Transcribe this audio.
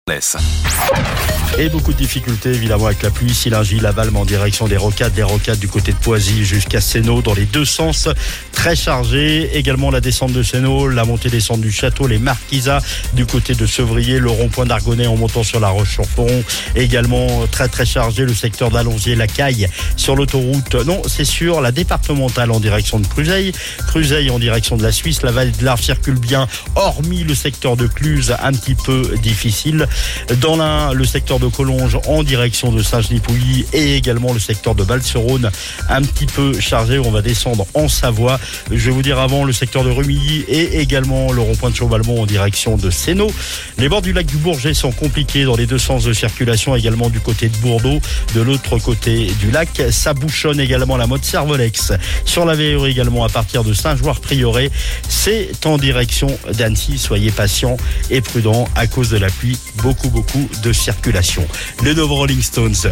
Et beaucoup de difficultés évidemment avec la pluie, Sillingy, Lavalme en direction des Rocades du côté de Poisy jusqu'à Sénaux dans les deux sens, très chargé. Également la descente de Sénaux, la montée-descente du Château, les Marquisats du côté de Sevrier, le rond-point d'Argonnet en montant sur la Roche-sur-Foron. Également très très chargé le secteur d'Allonzier, la Caille sur l'autoroute. Non, c'est sûr, la départementale en direction de Cruzeil en direction de la Suisse, la vallée de l'Arve circule bien, hormis le secteur de Cluse, un petit peu difficile. Dans l'Ain, le secteur de Collonges en direction de Saint-Genis-Pouilly et également le secteur de Val-sur-Rhône un petit peu chargé. On va descendre en Savoie. Je vais vous dire avant le secteur de Rumilly et également le rond-point de Chauvalmont en direction de Sénaux. Les bords du lac du Bourget sont compliqués dans les deux sens de circulation, également du côté de Bourdeau, de l'autre côté du lac. Ça bouchonne également la mode Servolex. Sur la VE également à partir de Saint-Geoires-Prieuré. C'est en direction d'Annecy. Soyez patients et prudents à cause de la pluie. Beaucoup de circulation. Les nouveaux Rolling Stones.